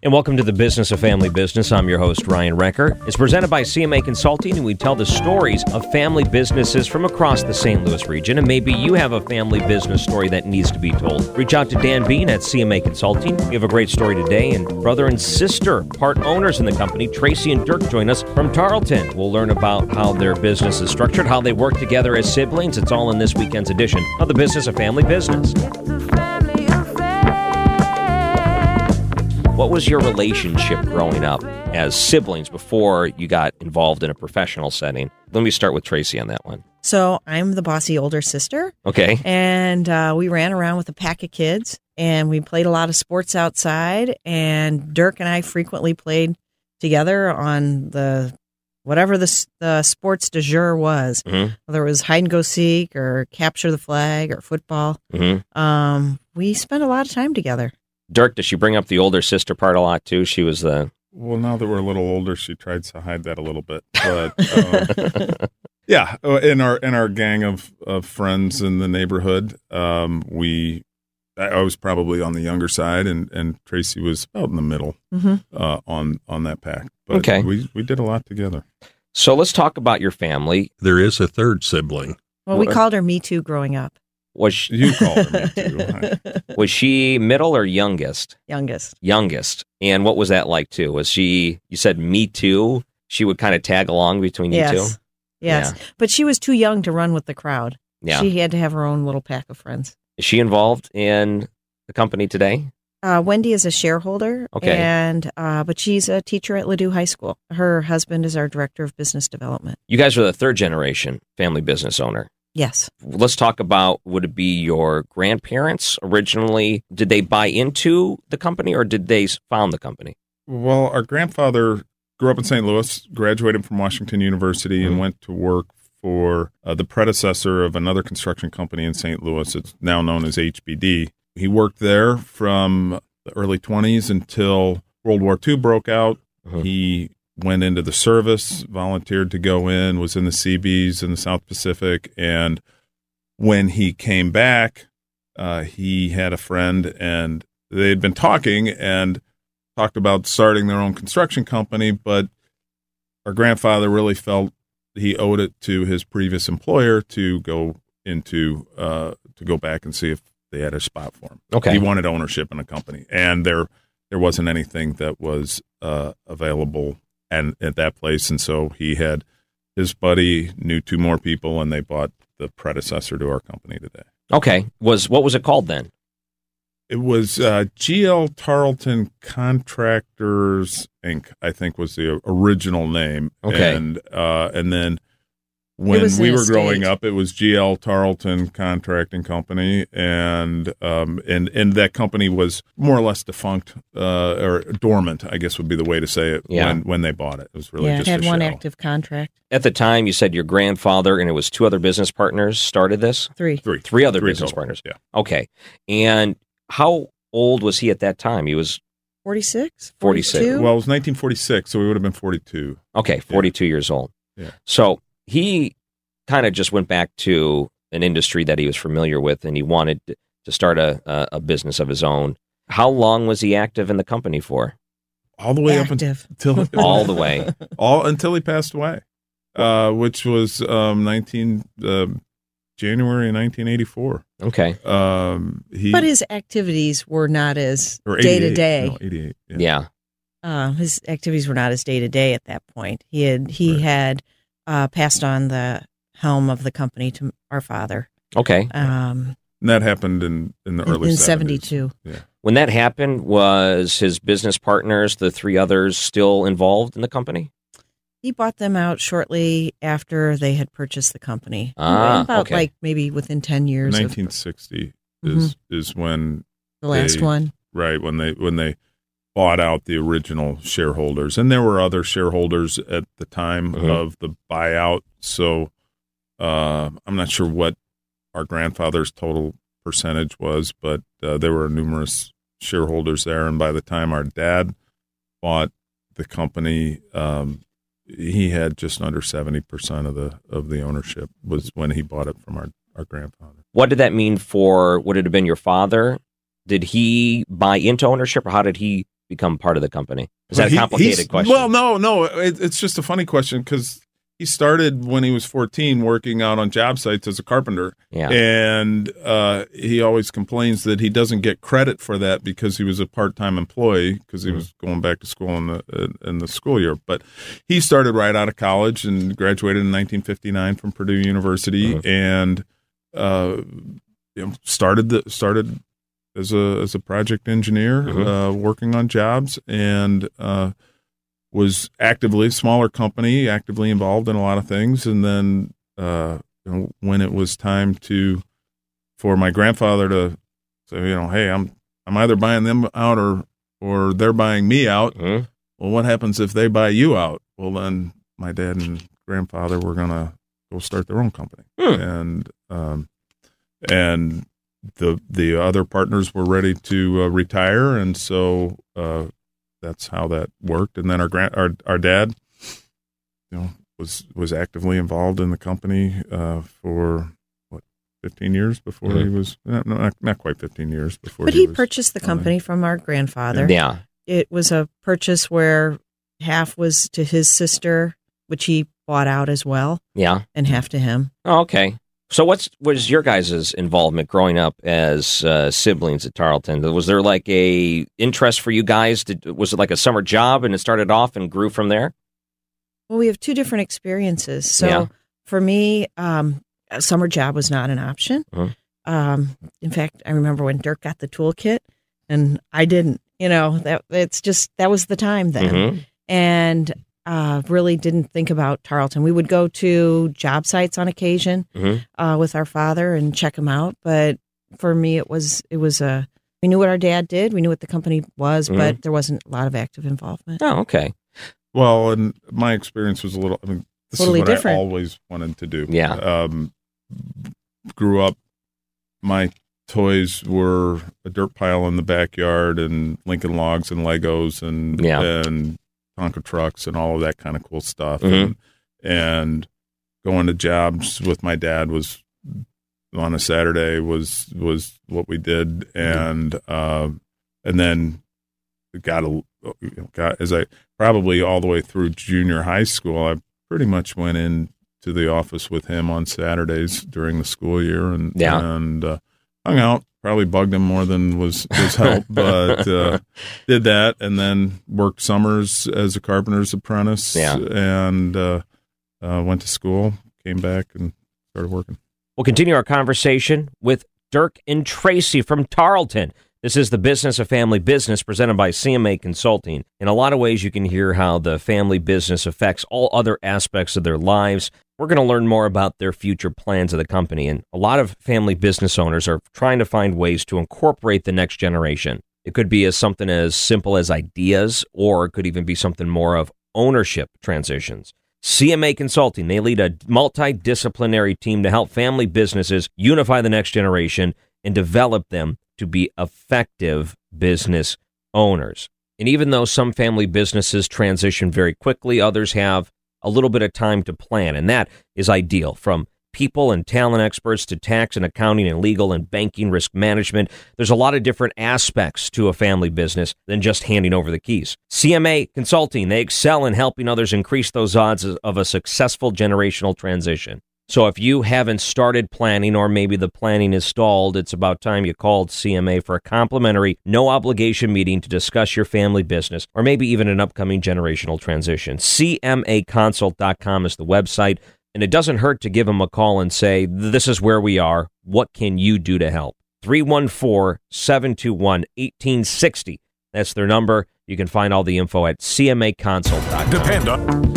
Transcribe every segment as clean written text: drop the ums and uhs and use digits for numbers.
And welcome to the Business of Family Business. I'm your host, Ryan Recker. It's presented by CMA Consulting, and we tell the stories of family businesses from across the St. Louis region. And maybe you have a family business story that needs to be told. Reach out to Dan Bean at CMA Consulting. We have a great story today, and brother and sister, part owners in the company, Tracy and Dirk, join us from Tarleton. We'll learn about how their business is structured, how they work together as siblings. It's all in this weekend's edition of the Business of Family Business. What was your relationship growing up as siblings before you got involved in a professional setting? Let me start with Tracy on that one. So I'm the bossy older sister. Okay. And we ran around with a pack of kids, and we played a lot of sports outside. And Dirk and I frequently played together on whatever the sports du jour was. Mm-hmm. Whether it was hide and go seek or capture the flag or football. Mm-hmm. We spent a lot of time together. Dirk, does she bring up the older sister part a lot too? She was the... Well, now that we're a little older, she tries to hide that a little bit. But yeah, in our gang of friends in the neighborhood, I was probably on the younger side, and Tracy was about in the middle on that pack. But okay. we did a lot together. So let's talk about your family. There is a third sibling. Well, we called her Me Too growing up. You called her Me Too. Was she middle or youngest? Youngest. And what was that like too? Was she, you said Me Too, she would kind of tag along between you two? Yes. Yeah. But she was too young to run with the crowd. Yeah. She had to have her own little pack of friends. Is she involved in the company today? Wendy is a shareholder. Okay. And but she's a teacher at Ladue High School. Her husband is our director of business development. You guys are the third generation family business owner. Yes. Let's talk about, would it be your grandparents originally? Did they buy into the company or did they found the company? Well, our grandfather grew up in St. Louis, graduated from Washington University, and went to work for the predecessor of another construction company in St. Louis. It's now known as HBD. He worked there from the early 20s until World War II broke out. He went into the service, volunteered to go in, was in the Seabees in the South Pacific, and when he came back, he had a friend, and they had been talking and talked about starting their own construction company, but our grandfather really felt he owed it to his previous employer to go back and see if they had a spot for him. Okay. He wanted ownership in a company, and there wasn't anything that was available and at that place, and so he had his buddy knew two more people, and they bought the predecessor to our company today. Okay. What was it called then? It was GL Tarleton Contractors Inc., I think was the original name. Okay. And then when we were growing up, it was GL Tarleton Contracting Company, and that company was more or less defunct or dormant, I guess would be the way to say it. Yeah. When they bought it, it was really just it had a one shell. active contract. At the time, you said your grandfather and it was two other business partners started this? Three Three business total, partners. Yeah. Okay. And how old was he at that time? He was 46? 46. 42? Well, it was 1946, so we would have been 42. okay, 42 years old. Yeah. So he kind of just went back to an industry that he was familiar with, and he wanted to start a business of his own. How long was he active in the company for? All the way Active. up until All the way. until he passed away, which was January 1984. Okay. But his activities were not as Or day 88. to day. No, 88. Yeah. His activities were not as day to day at that point. He had passed on the helm of the company to our father. Okay. And that happened in the early in 70s. 72. Yeah. When that happened, was his business partners, the three others, still involved in the company? He bought them out shortly after they had purchased the company. Ah, About okay. like maybe within 10 years. 1960 is when The last one. Right, when they bought out the original shareholders, and there were other shareholders at the time of the buyout. So I'm not sure what our grandfather's total percentage was, but there were numerous shareholders there. And by the time our dad bought the company, he had just under 70% of the ownership. Was when he bought it from our grandfather. What did that mean for? Would it have been your father? Did he buy into ownership, or how did he become part of the company? Is that a complicated question? Well, no. It's just a funny question because he started when he was 14 working out on job sites as a carpenter. Yeah. And he always complains that he doesn't get credit for that because he was a part-time employee because he was going back to school in the school year. But he started right out of college and graduated in 1959 from Purdue University and started as a project engineer working on jobs and was actively, smaller company, actively involved in a lot of things. And then when it was time for my grandfather to say, hey, I'm either buying them out or they're buying me out. Well, what happens if they buy you out? Well, then my dad and grandfather were going to go start their own company. And the other partners were ready to retire. And so, that's how that worked. And then our dad, was actively involved in the company for 15 years before he was not quite 15 years before. But he purchased the company from our grandfather. Yeah, it was a purchase where half was to his sister, which he bought out as well. Yeah, and half to him. Oh, okay. So what was your guys' involvement growing up as siblings at Tarleton? Was there like a interest for you guys? Was it like a summer job and it started off and grew from there? Well, we have two different experiences. So for me, a summer job was not an option. In fact, I remember when Dirk got the toolkit and I didn't, that was the time then. And really didn't think about Tarleton. We would go to job sites on occasion with our father and check them out. But for me, we knew what our dad did. We knew what the company was, but there wasn't a lot of active involvement. Oh, okay. Well, and my experience was this totally is what different. I always wanted to do. Yeah. Grew up, my toys were a dirt pile in the backyard and Lincoln Logs and Legos and Tonka trucks and all of that kind of cool stuff. And going to jobs with my dad was on a Saturday was what we did. And then got as I probably all the way through junior high school, I pretty much went into the office with him on Saturdays during the school year and hung out. Probably bugged him more than was help, but did that and then worked summers as a carpenter's apprentice and went to school, came back and started working. We'll continue our conversation with Dirk and Tracy from Tarleton. This is the Business of Family Business presented by CMA Consulting. In a lot of ways, you can hear how the family business affects all other aspects of their lives. We're going to learn more about their future plans of the company. And a lot of family business owners are trying to find ways to incorporate the next generation. It could be something as simple as ideas, or it could even be something more of ownership transitions. CMA Consulting, they lead a multidisciplinary team to help family businesses unify the next generation and develop them to be effective business owners. And even though some family businesses transition very quickly, others have a little bit of time to plan, and that is ideal. From people and talent experts to tax and accounting and legal and banking risk management, there's a lot of different aspects to a family business than just handing over the keys. CMA Consulting, they excel in helping others increase those odds of a successful generational transition. So if you haven't started planning, or maybe the planning is stalled, it's about time you called CMA for a complimentary, no-obligation meeting to discuss your family business, or maybe even an upcoming generational transition. CMAconsult.com is the website, and it doesn't hurt to give them a call and say, this is where we are. What can you do to help? 314-721-1860. That's their number. You can find all the info at CMAconsult.com. Depend on...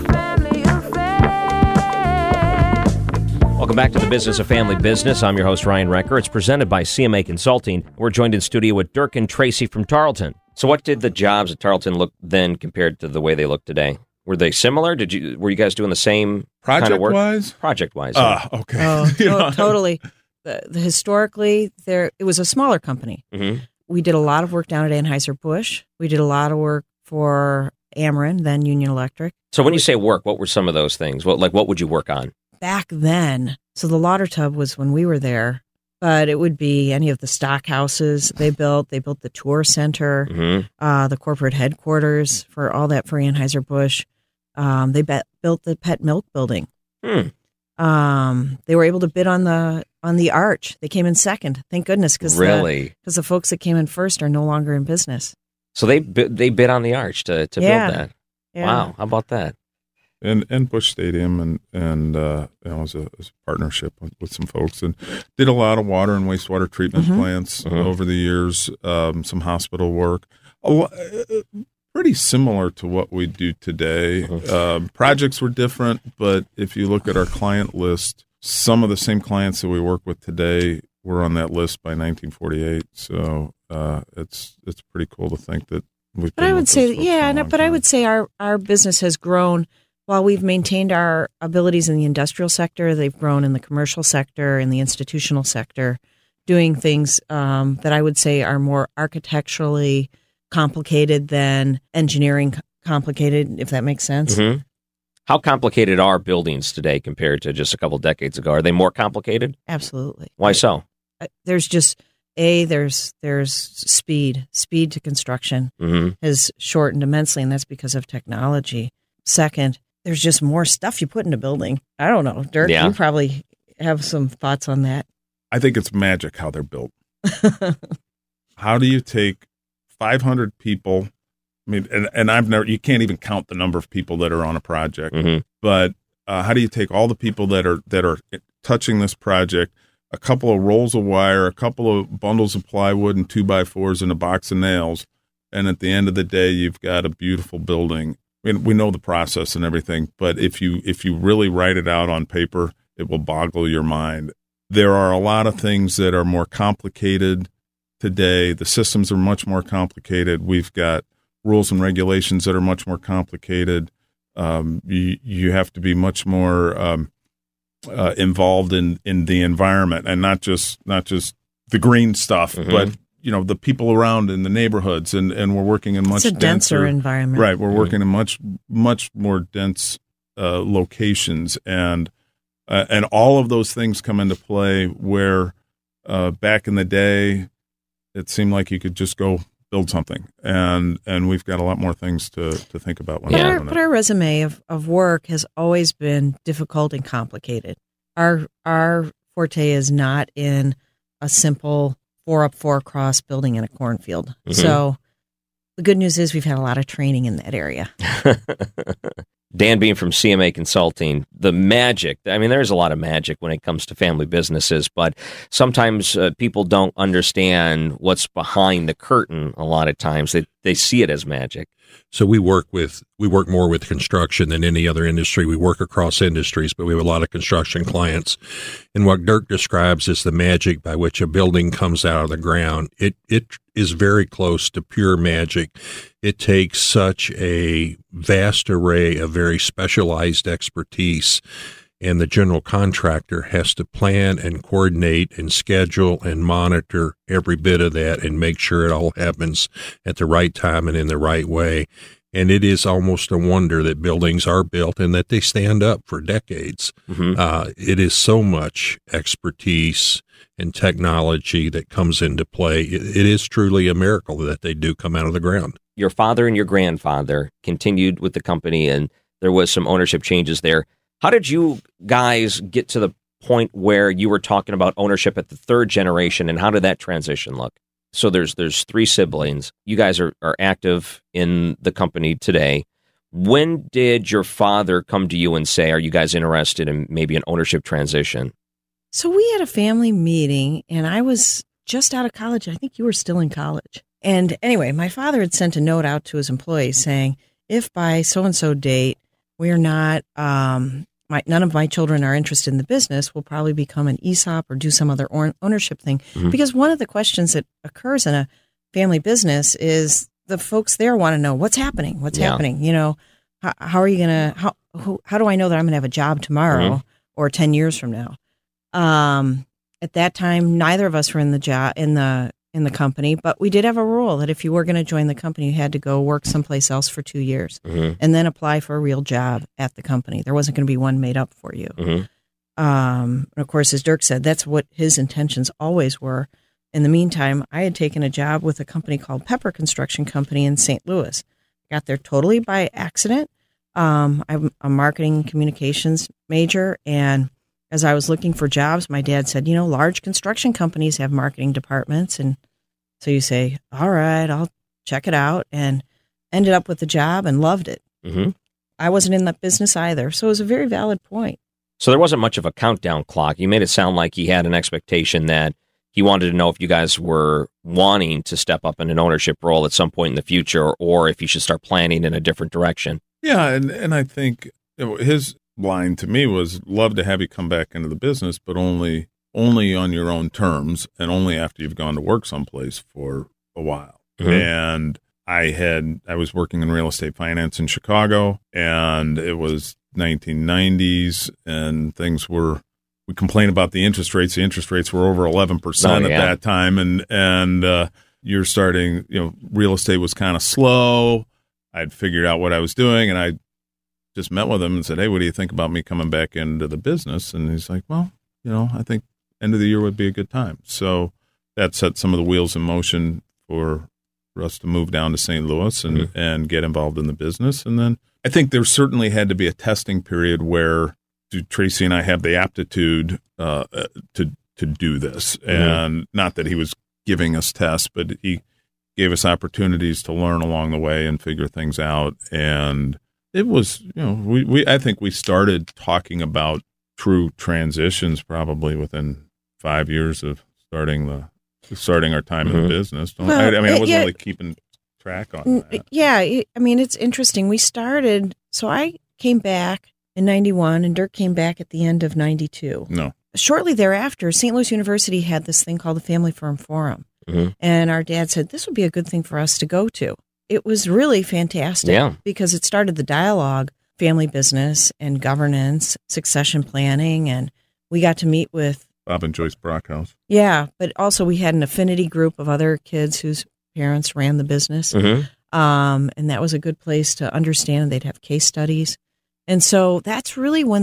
Welcome back to the Business of Family Business. I'm your host, Ryan Recker. It's presented by CMA Consulting. We're joined in studio with Dirk and Tracy from Tarleton. So what did the jobs at Tarleton look then compared to the way they look today? Were they similar? Were you guys doing the same kind of work? Project-wise? Okay. Totally. Historically, it was a smaller company. We did a lot of work down at Anheuser-Busch. We did a lot of work for Ameren, then Union Electric. So when you say work, what were some of those things? What would you work on? Back then, so the lauder tub was when we were there, but it would be any of the stock houses they built. They built the tour center, the corporate headquarters for all that for Anheuser-Busch. They built the pet milk building. They were able to bid on the arch. They came in second. Thank goodness, because the folks that came in first are no longer in business. So they bid on the arch to build that. Yeah. Wow, how about that? And Busch Stadium and it was a partnership with some folks, and did a lot of water and wastewater treatment plants over the years. Some hospital work, pretty similar to what we do today. Projects were different, but if you look at our client list, some of the same clients that we work with today were on that list by 1948. So it's pretty cool to think that we've. But I would say, our business has grown. While we've maintained our abilities in the industrial sector, they've grown in the commercial sector, in the institutional sector, doing things that I would say are more architecturally complicated than engineering complicated, if that makes sense. How complicated are buildings today compared to just a couple decades ago? Are they more complicated? Absolutely. Why so? There's just there's speed to construction has shortened immensely, and that's because of technology. Second, there's just more stuff you put in a building. I don't know, Dirk. You probably have some thoughts on that. I think it's magic how they're built. How do you take 500 people? I mean, and you can't even count the number of people that are on a project. But how do you take all the people that are touching this project, a couple of rolls of wire, a couple of bundles of plywood and 2x4s and a box of nails, and at the end of the day, you've got a beautiful building. I mean, we know the process and everything, but if you really write it out on paper, it will boggle your mind. There are a lot of things that are more complicated today. The systems are much more complicated. We've got rules and regulations that are much more complicated. You have to be much more involved in the environment, and not just the green stuff, but the people around in the neighborhoods, and we're working in much denser environment. Right, we're working in much more dense locations, and all of those things come into play. Where back in the day, it seemed like you could just go build something, and we've got a lot more things to think about. But our resume of work has always been difficult and complicated. Our forte is not in a simple 4-up, 4-across building in a cornfield. So the good news is we've had a lot of training in that area. Dan Beam from CMA Consulting, the magic. I mean, there's a lot of magic when it comes to family businesses, but sometimes people don't understand what's behind the curtain a lot of times. They see it as magic. So we work more with construction than any other industry. We work across industries, but we have a lot of construction clients. And what Dirk describes is the magic by which a building comes out of the ground. It is very close to pure magic. It takes such a vast array of very specialized expertise, and the general contractor has to plan and coordinate and schedule and monitor every bit of that and make sure it all happens at the right time and in the right way. And it is almost a wonder that buildings are built and that they stand up for decades. It is so much expertise and technology that comes into play. It is truly a miracle that they do come out of the ground. Your father and your grandfather continued with the company, and there was some ownership changes there. How did you guys get to the point where you were talking about ownership at the third generation, and how did that transition look? So there's 3 siblings. You guys are active in the company today. When did your father come to you and say, are you guys interested in maybe an ownership transition? So we had a family meeting, and I was just out of college. I think you were still in college. And anyway, my father had sent a note out to his employees saying, if by so-and-so date we're not, none of my children are interested in the business, we'll probably become an ESOP or do some other ownership thing. Because one of the questions that occurs in a family business is the folks there want to know what's happening. What's happening? How are you going to, how do I know that I'm going to have a job tomorrow or 10 years from now? At that time, neither of us were in the company, but we did have a rule that if you were going to join the company, you had to go work someplace else for 2 years and then apply for a real job at the company. There wasn't going to be one made up for you. And of course, as Dirk said, that's what his intentions always were. In the meantime, I had taken a job with a company called Pepper Construction Company in St. Louis. Got there totally by accident. I'm a marketing communications major, and as I was looking for jobs, my dad said, large construction companies have marketing departments. And so you say, all right, I'll check it out, and ended up with the job and loved it. Mm-hmm. I wasn't in that business either. So it was a very valid point. So there wasn't much of a countdown clock. You made it sound like he had an expectation that he wanted to know if you guys were wanting to step up in an ownership role at some point in the future, or if you should start planning in a different direction. Yeah, and I think his line to me was, love to have you come back into the business, but only on your own terms, and only after you've gone to work someplace for a while. Mm-hmm. And I was working in real estate finance in Chicago, and it was 1990s, and we complained about the interest rates. The interest rates were over 11% at that time, and you're starting, real estate was kind of slow. I'd figured out what I was doing, and I just met with him and said, hey, what do you think about me coming back into the business? And he's like, well, I think end of the year would be a good time. So that set some of the wheels in motion for us to move down to St. Louis and get involved in the business. And then I think there certainly had to be a testing period where do Tracy and I have the aptitude to do this? Mm-hmm. And not that he was giving us tests, but he gave us opportunities to learn along the way and figure things out. And it was, I think we started talking about true transitions probably within 5 years of starting our time in the business. I wasn't really keeping track on that. Yeah, it's interesting. We started, so I came back in 91, and Dirk came back at the end of 92. No. Shortly thereafter, St. Louis University had this thing called the Family Firm Forum. Mm-hmm. And our dad said, this would be a good thing for us to go to. It was really fantastic because it started the dialogue, family business and governance, succession planning, and we got to meet with Bob and Joyce Brockhouse. Yeah, but also we had an affinity group of other kids whose parents ran the business. Mm-hmm. And that was a good place to understand. They'd have case studies. And so that's really when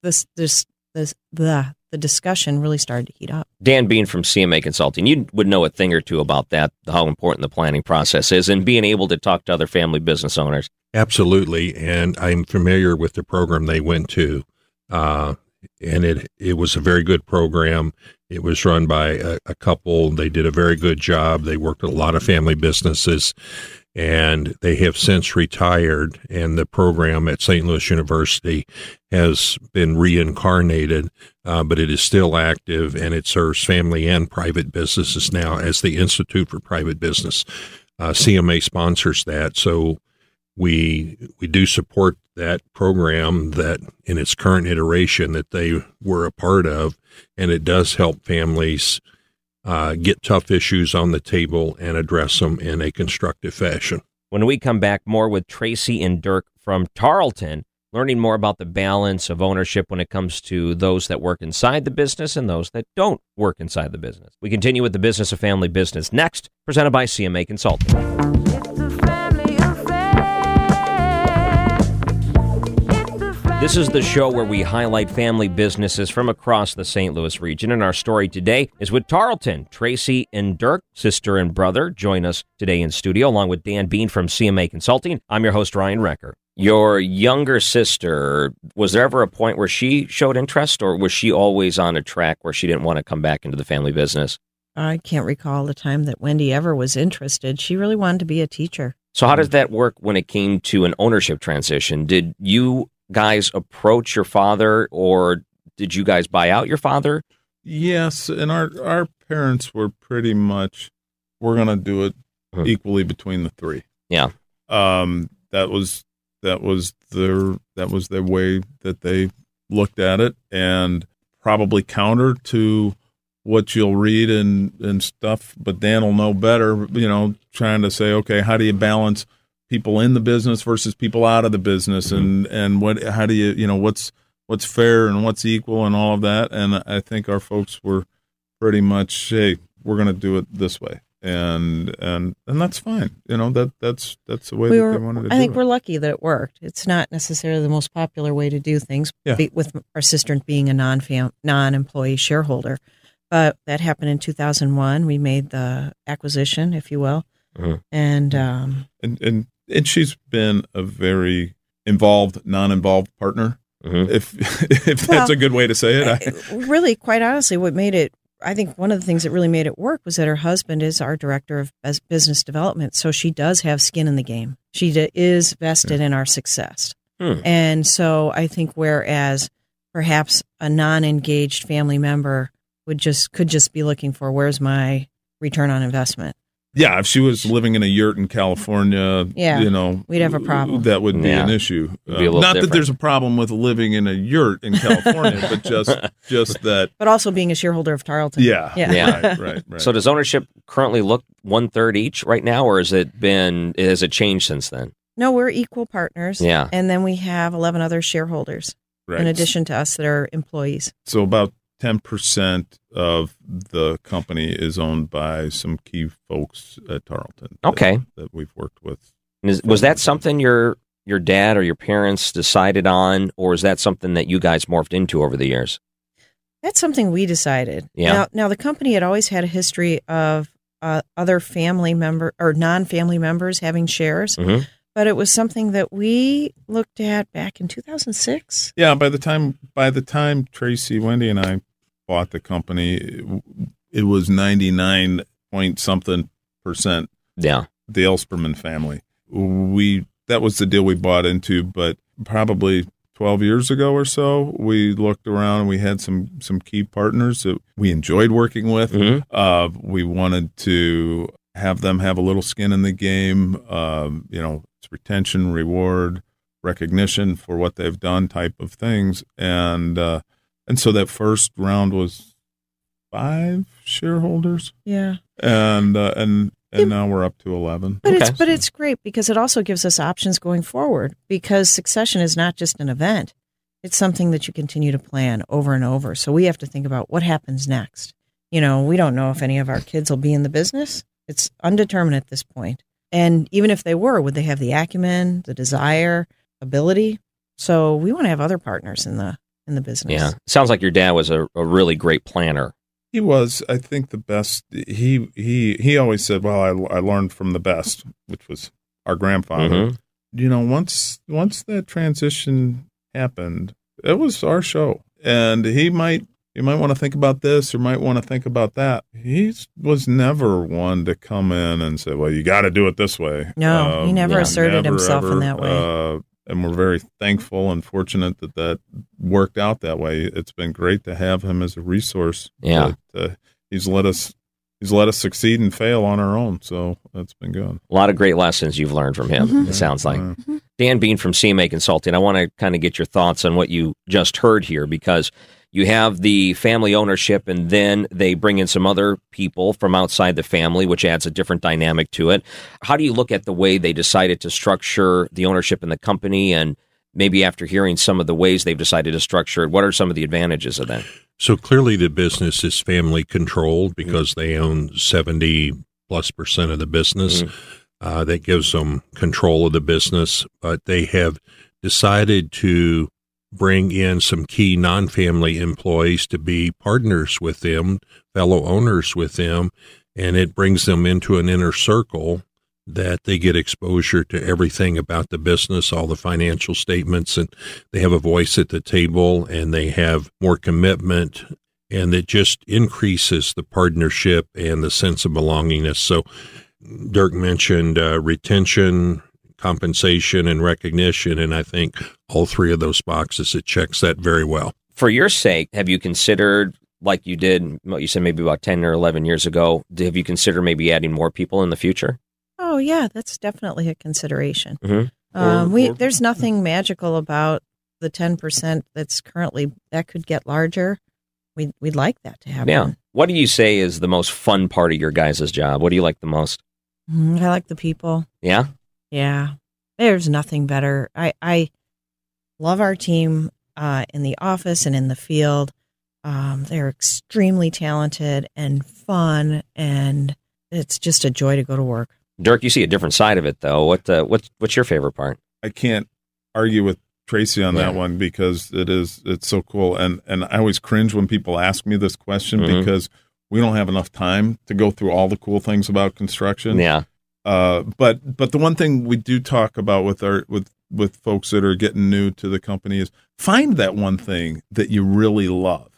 the discussion really started to heat up. Dan Bean from CMA Consulting, you would know a thing or two about that, how important the planning process is, and being able to talk to other family business owners. Absolutely, and I'm familiar with the program they went to, and it was a very good program. It was run by a couple. They did a very good job. They worked with a lot of family businesses, and they have since retired, and the program at St. Louis University has been reincarnated, but it is still active, and it serves family and private businesses now as the Institute for Private Business. CMA sponsors that, so we do support that program that in its current iteration that they were a part of, and it does help families get tough issues on the table and address them in a constructive fashion. When we come back, more with Tracy and Dirk from Tarleton, learning more about the balance of ownership when it comes to those that work inside the business and those that don't work inside the business. We continue with the Business of Family Business next, presented by CMA Consulting. This is the show where we highlight family businesses from across the St. Louis region, and our story today is with Tarleton. Tracy and Dirk, sister and brother, join us today in studio, along with Dan Bean from CMA Consulting. I'm your host, Ryan Recker. Your younger sister, was there ever a point where she showed interest, or was she always on a track where she didn't want to come back into the family business? I can't recall the time that Wendy ever was interested. She really wanted to be a teacher. So how does that work when it came to an ownership transition? Did you guys approach your father, or did you guys buy out your father? Yes, and our parents were pretty much, we're going to do it equally between the three. Yeah. That was their way that they looked at it, and probably counter to what you'll read and stuff, but Dan will know better, trying to say, okay, how do you balance people in the business versus people out of the business, and how do you, what's fair and what's equal and all of that. And I think our folks were pretty much, hey, we're going to do it this way. and that's fine. That's the way that they wanted to do it. I think we're lucky that it worked. It's not necessarily the most popular way to do things, with our sister being a non-employee shareholder. But that happened in 2001. We made the acquisition, if you will, and she's been a very involved, non-involved partner. If that's a good way to say it. Really, quite honestly, what made it, I think one of the things that really made it work was that her husband is our director of business development. So she does have skin in the game. She is vested in our success. And so I think whereas perhaps a non-engaged family member could just be looking for, where's my return on investment? Yeah, if she was living in a yurt in California, we'd have a problem. That would be an issue. Not that there's a problem with living in a yurt in California, but just that. But also being a shareholder of Tarleton. Yeah. Right. So does ownership currently look 1/3 each right now, or has it changed since then? No, we're equal partners. Yeah. And then we have 11 other shareholders in addition to us that are employees. So about 10% of the company is owned by some key folks at Tarleton. That we've worked with. Was that something your dad or your parents decided on, or is that something that you guys morphed into over the years? That's something we decided. Yeah. Now the company had always had a history of other family member or non-family members having shares. But it was something that we looked at back in 2006. Yeah, by the time Tracy, Wendy, and I bought the company, it was 99 point something %. Yeah, the Ellspermann family. That was the deal we bought into, but probably 12 years ago or so, we looked around and we had some key partners that we enjoyed working with. We wanted to have them have a little skin in the game. It's retention, reward, recognition for what they've done type of things. And so that first round was 5 shareholders. Yeah. And now we're up to 11. But it's great because it also gives us options going forward, because succession is not just an event. It's something that you continue to plan over and over. So we have to think about what happens next. We don't know if any of our kids will be in the business. It's undetermined at this point. And even if they were, would they have the acumen, the desire, ability? So we want to have other partners in the business. Yeah. Sounds like your dad was a really great planner. He was, I think, the best. He always said, well, I learned from the best, which was our grandfather. Once that transition happened, it was our show. And you might want to think about this or might want to think about that. He was never one to come in and say, well, you got to do it this way. No, he never asserted himself in that way. And we're very thankful and fortunate that worked out that way. It's been great to have him as a resource. Yeah. But, he's let us succeed and fail on our own. So that's been good. A lot of great lessons you've learned from him, it sounds like. Dan Bean from CMA Consulting, I want to kind of get your thoughts on what you just heard here, because you have the family ownership, and then they bring in some other people from outside the family, which adds a different dynamic to it. How do you look at the way they decided to structure the ownership in the company? And maybe after hearing some of the ways they've decided to structure it, what are some of the advantages of that? So clearly the business is family controlled because they own 70+% of the business. That gives them control of the business, but they have decided to bring in some key non-family employees to be partners with them, fellow owners with them, and it brings them into an inner circle that they get exposure to everything about the business, all the financial statements, and they have a voice at the table, and they have more commitment, and it just increases the partnership and the sense of belongingness. So Dirk mentioned retention, compensation, and recognition, and I think all 3 of those boxes, it checks that very well. For your sake, have you considered, like you did, you said maybe about 10 or 11 years ago, have you considered maybe adding more people in the future? Oh, yeah, that's definitely a consideration. There's nothing magical about the 10% that's currently, that could get larger. We'd like that to happen. Yeah. What do you say is the most fun part of your guys' job? What do you like the most? I like the people. Yeah? Yeah. There's nothing better. I love our team in the office and in the field. They're extremely talented and fun, and it's just a joy to go to work. Dirk, you see a different side of it, though. What's your favorite part? I can't argue with Tracy on that one because it's so cool. And I always cringe when people ask me this question because we don't have enough time to go through all the cool things about construction. Yeah. But the one thing we do talk about with folks that are getting new to the company is find that one thing that you really love.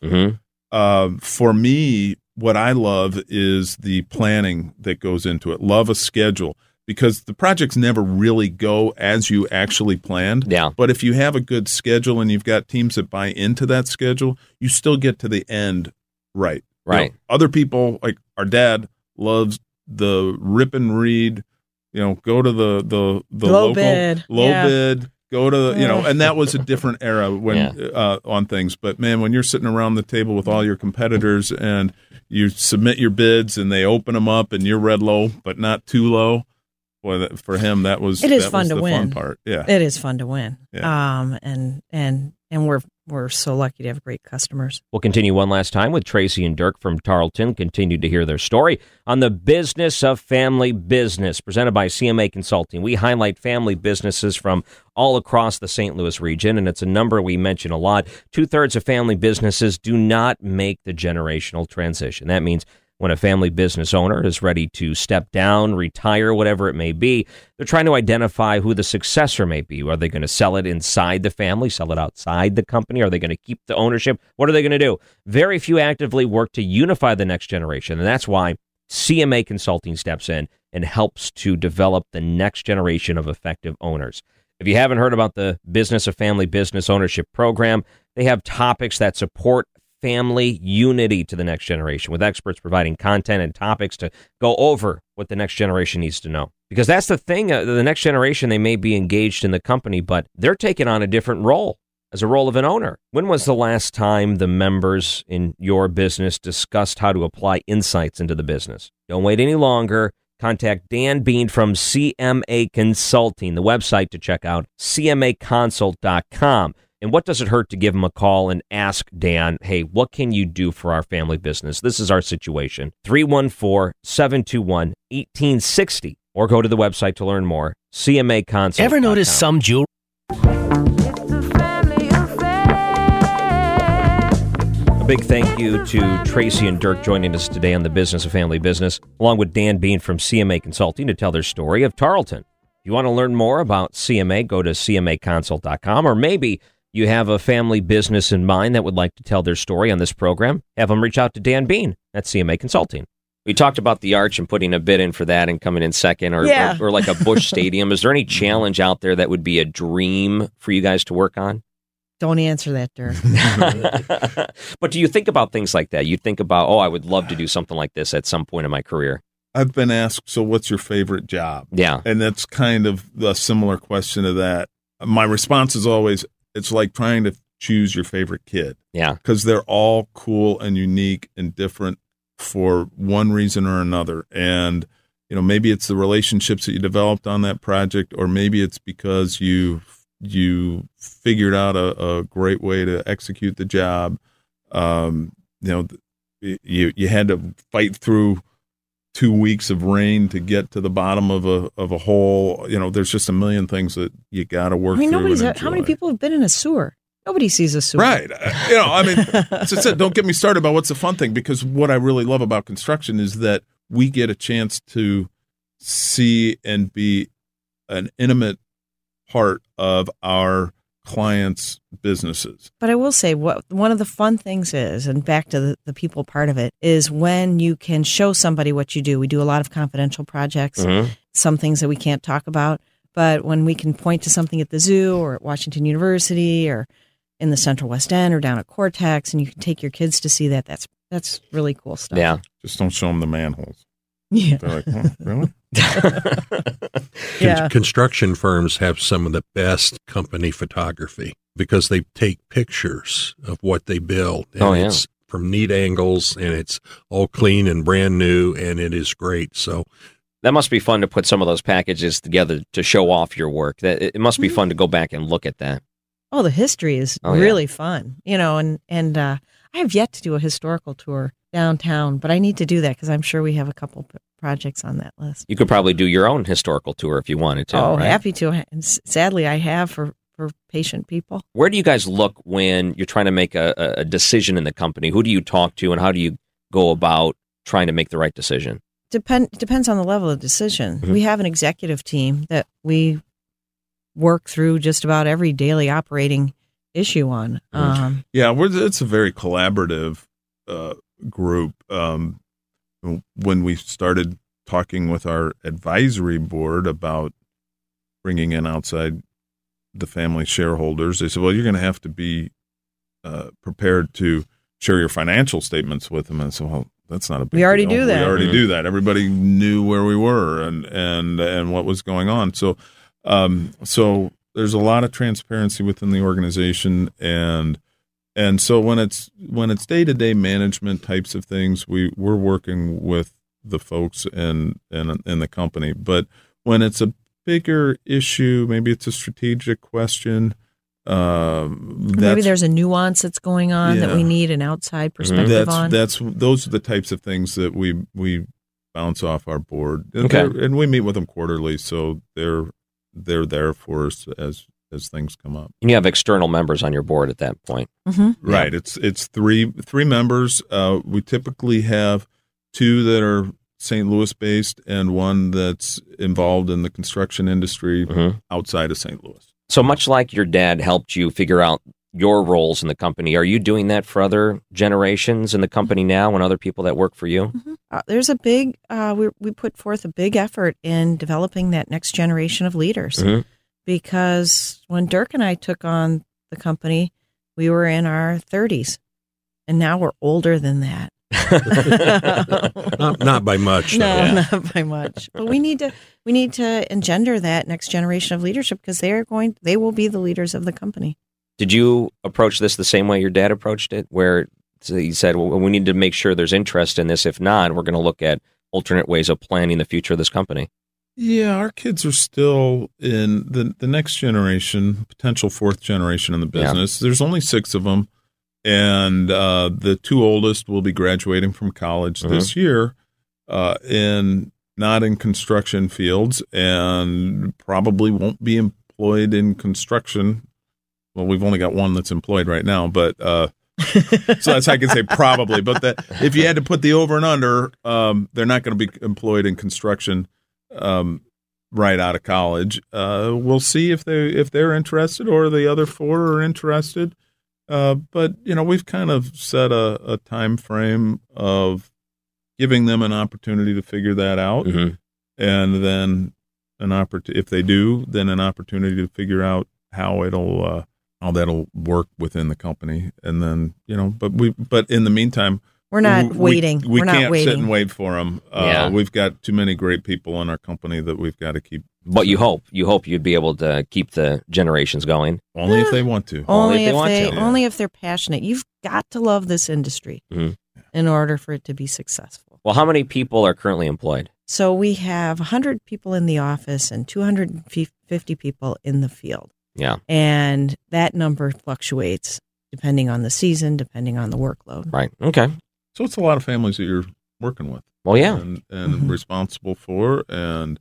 For me, what I love is the planning that goes into it. Love a schedule. Because the projects never really go as you actually planned. Yeah. But if you have a good schedule and you've got teams that buy into that schedule, you still get to the end right. Right. You know, other people, like our dad, loves the rip and read, go to the low local bid. bid, go to, and that was a different era when on things. But man, when you're sitting around the table with all your competitors and you submit your bids and they open them up and you're read low, but not too low. Boy, for him, that was fun to win. Fun part. Yeah, it is fun to win. Yeah. And we're so lucky to have great customers. We'll continue one last time with Tracy and Dirk from Tarleton. Continue to hear their story on the business of family business, presented by CMA Consulting. We highlight family businesses from all across the St. Louis region, and it's a number we mention a lot. 2/3 of family businesses do not make the generational transition. That means when a family business owner is ready to step down, retire, whatever it may be, they're trying to identify who the successor may be. Are they going to sell it inside the family, sell it outside the company? Are they going to keep the ownership? What are they going to do? Very few actively work to unify the next generation, and that's why CMA Consulting steps in and helps to develop the next generation of effective owners. If you haven't heard about the Business of Family Business Ownership Program, they have topics that support family unity to the next generation, with experts providing content and topics to go over what the next generation needs to know. Because that's the thing, the next generation, they may be engaged in the company, but they're taking on a different role as a role of an owner. When was the last time the members in your business discussed how to apply insights into the business? Don't wait any longer. Contact Dan Bean from CMA Consulting, the website to check out, cmaconsult.com. And what does it hurt to give him a call and ask Dan, hey, what can you do for our family business? This is our situation. 314-721-1860. Or go to the website to learn more, cmaconsult.com. Ever notice some jewelry? A big thank you to Tracy and Dirk joining us today on the Business of Family Business, along with Dan Bean from CMA Consulting to tell their story of Tarleton. If you want to learn more about CMA, go to cmaconsult.com, or maybe you have a family business in mind that would like to tell their story on this program, have them reach out to Dan Bean at CMA Consulting. We talked about the Arch and putting a bid in for that and coming in second, or like a Busch Stadium. Is there any challenge out there that would be a dream for you guys to work on? Don't answer that, Dirk. But do you think about things like that? You think about, I would love to do something like this at some point in my career. I've been asked, so what's your favorite job? Yeah. And that's kind of a similar question to that. My response is always, it's like trying to choose your favorite kid. Yeah. Because they're all cool and unique and different for one reason or another. And, maybe it's the relationships that you developed on that project, or maybe it's because you figured out a great way to execute the job. You had to fight through 2 weeks of rain to get to the bottom of a hole. There's just a million things that you got to work through. How many people have been in a sewer? Nobody sees a sewer. Right. As I said, don't get me started about what's the fun thing, because what I really love about construction is that we get a chance to see and be an intimate part of our clients' businesses. But I will say one of the fun things is, and back to the people part of it, is when you can show somebody what you do. We do a lot of confidential projects, some things that we can't talk about, but when we can point to something at the zoo or at Washington University or in the Central West End or down at Cortex, and you can take your kids to see that, that's really cool stuff. Yeah. Just don't show them the manholes. Yeah. They're like, really? Yeah. Construction firms have some of the best company photography because they take pictures of what they build. And it's from neat angles, and it's all clean and brand new, and it is great. So that must be fun to put some of those packages together to show off your work. It must be fun to go back and look at that. Oh, the history is really fun, and I have yet to do a historical tour downtown, but I need to do that because I'm sure we have a couple projects on that list. You could probably do your own historical tour if you wanted to. Oh, right? happy to. And sadly, I have for patient people. Where do you guys look when you're trying to make a decision in the company? Who do you talk to, and how do you go about trying to make the right decision? Depends on the level of decision. Mm-hmm. We have an executive team that we work through just about every daily operating issue on. Mm-hmm. It's a very collaborative group. When we started talking with our advisory board about bringing in outside the family shareholders, they said, well, you're going to have to be prepared to share your financial statements with them. And so, well, that's not a big We already deal. do that. We already do that. Everybody knew where we were and what was going on. So there's a lot of transparency within the organization, and so when it's day-to-day management types of things, we're working with the folks in the company. But when it's a bigger issue, maybe it's a strategic question. Maybe there's a nuance that's going on that we need an outside perspective on. Those are the types of things that we bounce off our board. Okay. And we meet with them quarterly, so they're there for us as things come up. And you have external members on your board at that point. Mm-hmm. Right. Yeah. It's three members. We typically have two that are St. Louis based and one that's involved in the construction industry outside of St. Louis. So much like your dad helped you figure out your roles in the company, are you doing that for other generations in the company now and other people that work for you? Mm-hmm. There's a big, we put forth a big effort in developing that next generation of leaders because when Dirk and I took on the company, we were in our 30s and now we're older than that. Not by much. No, not by much. But we need to engender that next generation of leadership because they will be the leaders of the company. Did you approach this the same way your dad approached it, where he said, well, we need to make sure there's interest in this. If not, we're going to look at alternate ways of planning the future of this company? Yeah, our kids are still in the next generation, potential fourth generation in the business. Yeah. There's only 6 of them. And the 2 oldest will be graduating from college this year, and not in construction fields, and probably won't be employed in construction. Well, we've only got one that's employed right now, but so that's how I can say probably. But that if you had to put the over and under, they're not going to be employed in construction right out of college. We'll see if they're interested or the other 4 are interested. But, we've kind of set a time frame of giving them an opportunity to figure that out. And then if they do, then an opportunity to figure out how that'll work within the company. And then, but in the meantime, we're not waiting. We can't waiting. sit and wait for them. We've got too many great people in our company that we've got to keep. But you hope you'd be able to keep the generations going. Only if they want to. Only if they're passionate. You've got to love this industry in order for it to be successful. Well, how many people are currently employed? So we have 100 people in the office and 250 people in the field. Yeah. And that number fluctuates depending on the season, depending on the workload. Right. Okay. So it's a lot of families that you're working with. Well, yeah. And responsible for. And,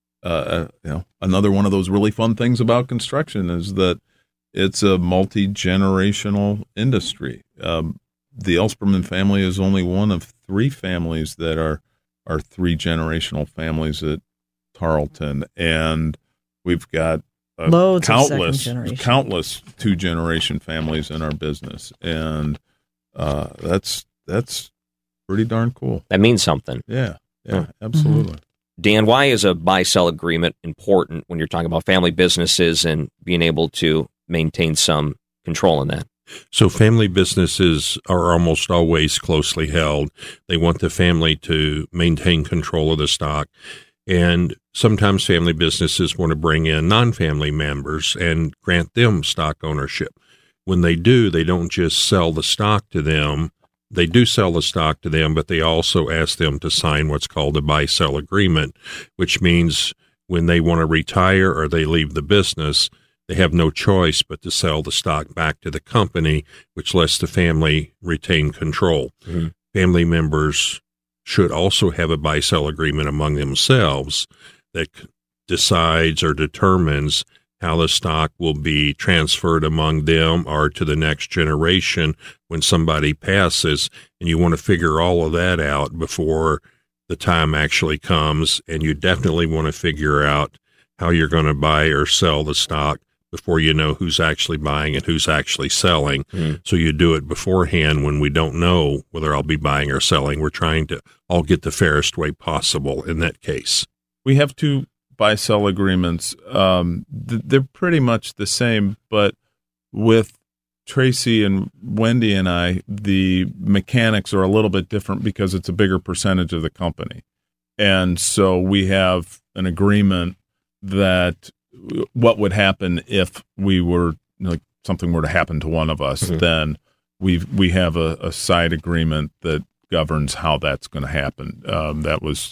another one of those really fun things about construction is that it's a multi-generational industry. The Ellspermann family is only one of 3 families that are 3-generational families at Tarleton. And we've got countless 2-generation families in our business. And that's pretty darn cool. That means something. Yeah, absolutely. Dan, why is a buy-sell agreement important when you're talking about family businesses and being able to maintain some control in that? So family businesses are almost always closely held. They want the family to maintain control of the stock. And sometimes family businesses want to bring in non-family members and grant them stock ownership. When they do, they don't just sell the stock to them. They do sell the stock to them, but they also ask them to sign what's called a buy-sell agreement, which means when they want to retire or they leave the business, they have no choice but to sell the stock back to the company, which lets the family retain control. family members should also have a buy-sell agreement among themselves that decides or determines how the stock will be transferred among them or to the next generation when somebody passes. And you want to figure all of that out before the time actually comes. And you definitely want to figure out how you're going to buy or sell the stock before you know who's actually buying and who's actually selling. So you do it beforehand when we don't know whether I'll be buying or selling. We're trying to all get the fairest way possible in that case. We have two buy-sell agreements. They're pretty much the same, but with Tracy and Wendy and I, the mechanics are a little bit different because it's a bigger percentage of the company. And so we have an agreement that what would happen if we were, like, something were to happen to one of us, then we have a side agreement that governs how that's going to happen. That was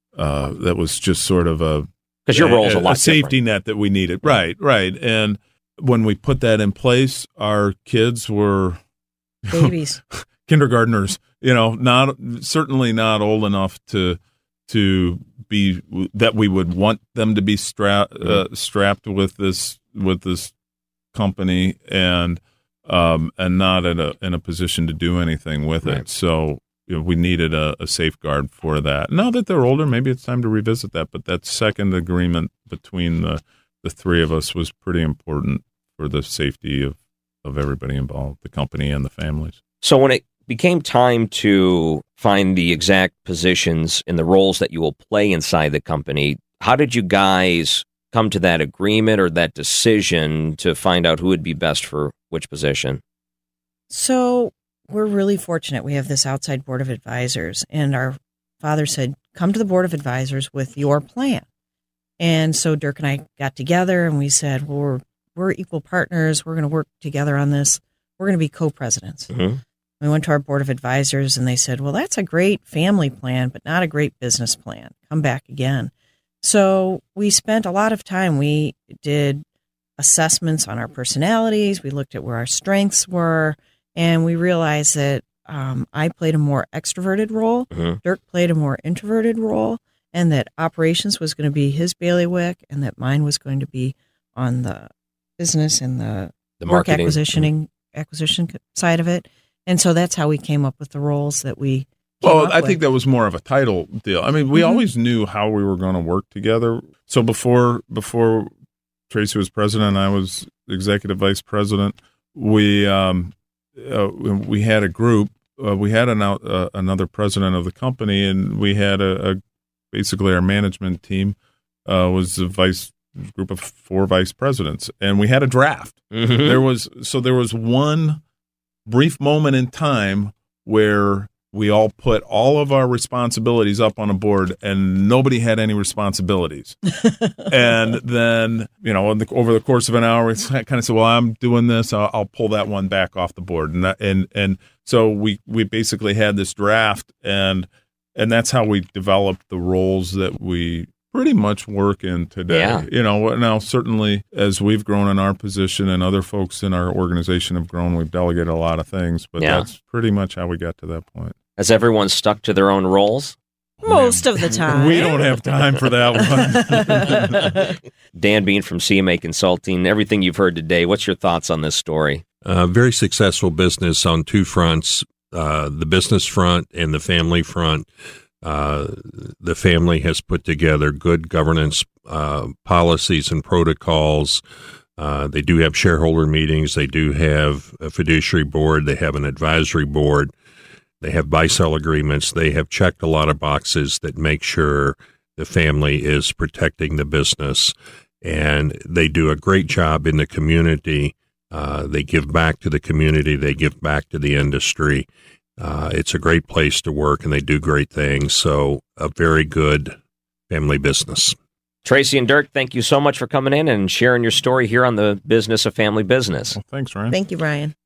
just sort of because your role's a lot safety different. net that we needed. Right. And when we put that in place, our kids were Babies. kindergartners, certainly not old enough to be that we would want them to be strapped with this company and not in a position to do anything with it. So we needed a safeguard for that. Now that they're older, maybe it's time to revisit that. But that second agreement between the three of us was pretty important for the safety of everybody involved, the company and the families. So when it became time to find the exact positions and the roles that you will play inside the company, how did you guys come to that agreement or that decision to find out who would be best for which position? So we're really fortunate. We have this outside board of advisors, and our father said, come to the board of advisors with your plan. And so Dirk and I got together and we said, well, we're equal partners. We're going to work together on this. We're going to be co-presidents. We went to our board of advisors and they said, well, that's a great family plan, but not a great business plan. Come back again. So we spent a lot of time. We did assessments on our personalities. We looked at where our strengths were, and we realized that I played a more extroverted role. Dirk played a more introverted role, and that operations was going to be his bailiwick, and that mine was going to be on the business and the work acquisition side of it. And so that's how we came up with the roles that we I think that was more of a title deal. I mean, we always knew how we were going to work together. So before Tracy was president and I was executive vice president, we had a group. We had another president of the company, and we had basically our management team was a group of 4 vice presidents, and we had a draft. There was one brief moment in time where we all put all of our responsibilities up on a board and nobody had any responsibilities. And then, over the course of an hour, we kind of said, well, I'm doing this. I'll pull that one back off the board. And so we basically had this draft, and that's how we developed the roles that we pretty much work in today. Now certainly as we've grown in our position and other folks in our organization have grown, we've delegated a lot of things, but that's pretty much how we got to that point. Has everyone stuck to their own roles? Most of the time. We don't have time for that one. Dan Bean from CMA Consulting, everything you've heard today, what's your thoughts on this story? Very successful business on 2 fronts, the business front and the family front. The family has put together good governance policies and protocols. They do have shareholder meetings. They do have a fiduciary board. They have an advisory board. They have buy-sell agreements. They have checked a lot of boxes that make sure the family is protecting the business. And they do a great job in the community. They give back to the community. They give back to the industry. It's a great place to work, and they do great things. So a very good family business. Tracy and Dirk, thank you so much for coming in and sharing your story here on the Business of Family Business. Well, thanks, Ryan. Thank you, Ryan.